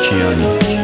کیانی.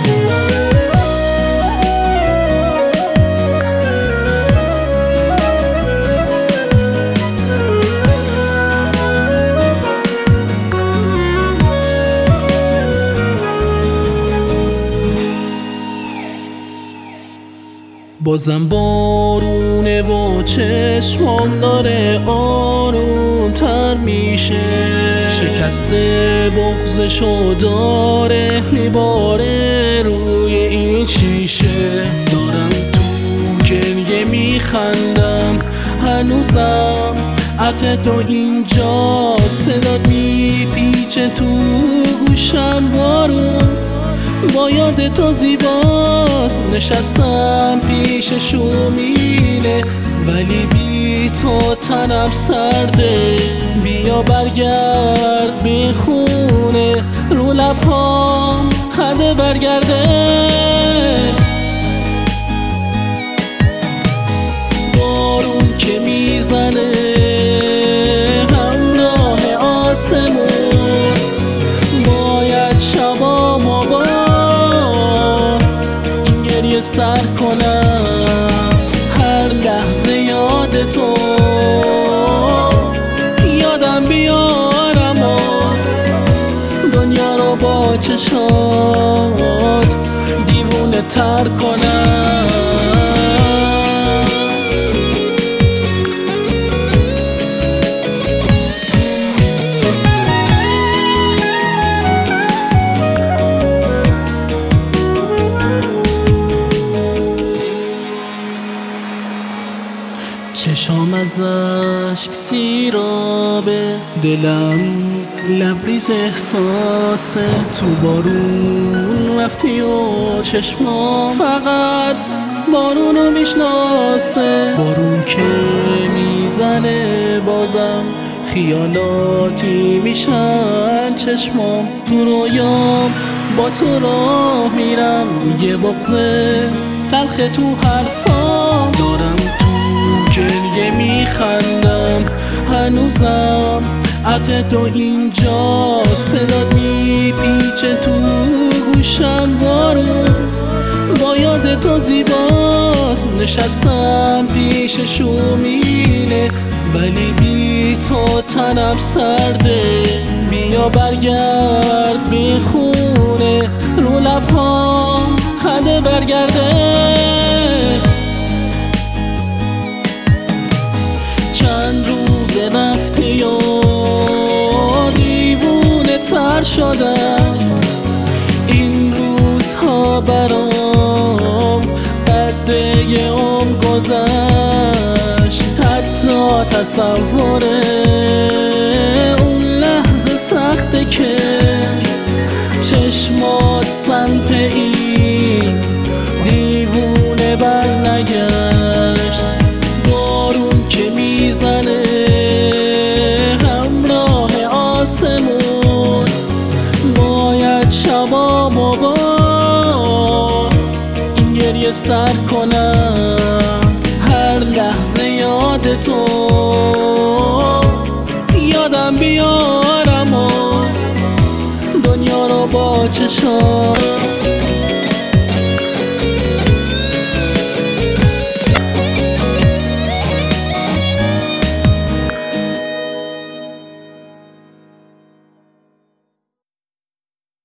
بازم بارونه و چشمام داره آروم تر میشه، شکسته بغضشو داره میباره روی این شیشه. دارم تو گریه میخندم هنوزم عطر تو اینجاست، صدات میپیچه تو گوشم بارون با یاد تو زیباست. نشستم پیش شومینه ولی بی تو تنم سرده، بیا برگرد بی خونه رو لبهام خنده برگرده. بارون که میزنه همراه آسمون، باید شبامو با این گریه سر کنم. هر لحظه یاد تو یادم بیارم و دنیا رو با چشات دیوونه تر کنم. چشام از اشک سیرابه، دلم لبریز احساسه. تو بارون رفتی و چشمام فقط بارونو میشناسه. بارون که میزنه بازم خیالاتی میشن چشمام، تو رویام با تو راه میرم، یه بغضه تلخ تو حرفام. دارم گریه میخندم هنوزم عطر تو اینجاست، صدات میپیچه تو گوشم بارون با یاد تو زیباست. نشستم پیش شومینه ولی بی تو تنم سرده، بیا برگرد بی خونه رو لبهام خنده برگرده. چند روز رفتی و دیوونه تر شدم، این روزها برام قده یه عمر گذشت. حتی تصور اون لحظه سخته که چشمات سمت این دیوونه بر نگشت. بارون که میزنه همراه آسمون، باید شبامو با این گریه سر کنم. هر لحظه یاد تو یادم بیارم و دنیا رو با چشام